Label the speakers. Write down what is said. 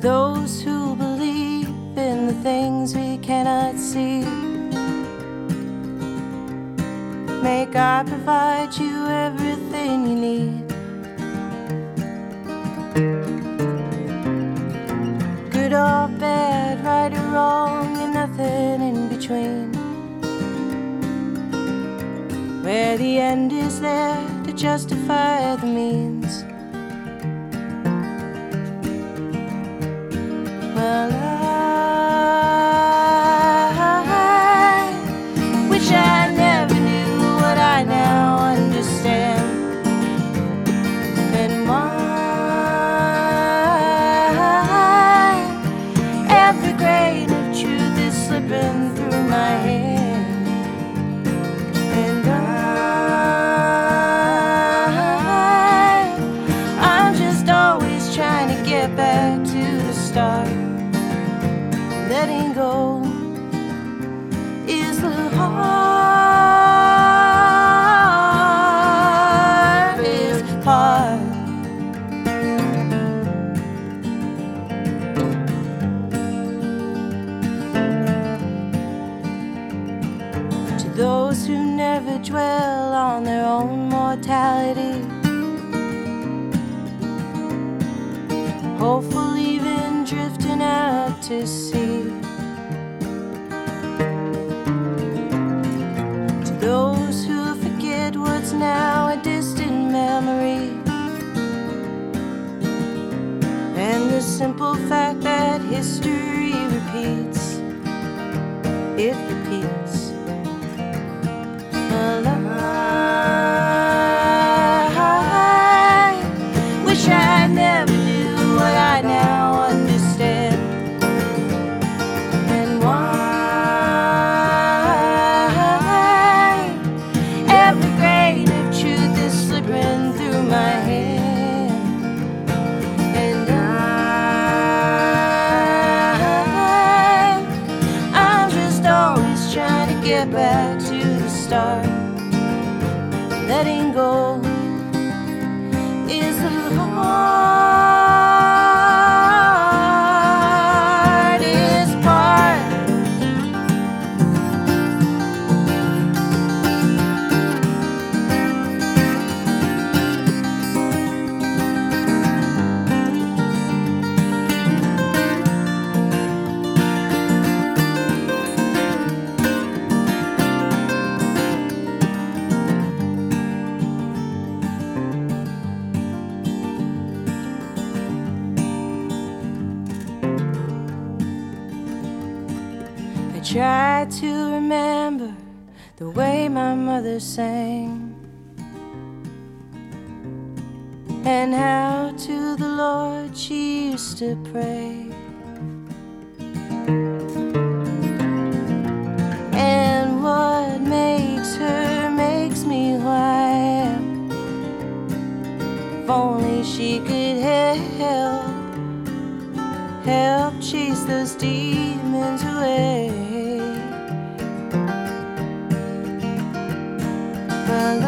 Speaker 1: those who believe in the things we cannot see, may God provide you everything you need. Good or bad, right or wrong, and nothing in between, where the end is there to justify the means. Well, I wish I never knew what I now understand, and why every grain of truth is slipping through my hand. And I'm just always trying to get back to the start. Letting go is the hardest part. To those who never dwell on their own mortality, hopeful even drifting out to sea. To those who forget what's now a distant memory, and the simple fact that history repeats, it repeats. Well, I wish I never knew what I now understand, and why every grain of truth is slipping through my hand. And I'm just always trying to get back to the start. Letting go is the hardest part. I try to remember the way my mother sang, and how to the Lord she used to pray, and what makes her makes me who I am. If only she could help chase those demons away. Well,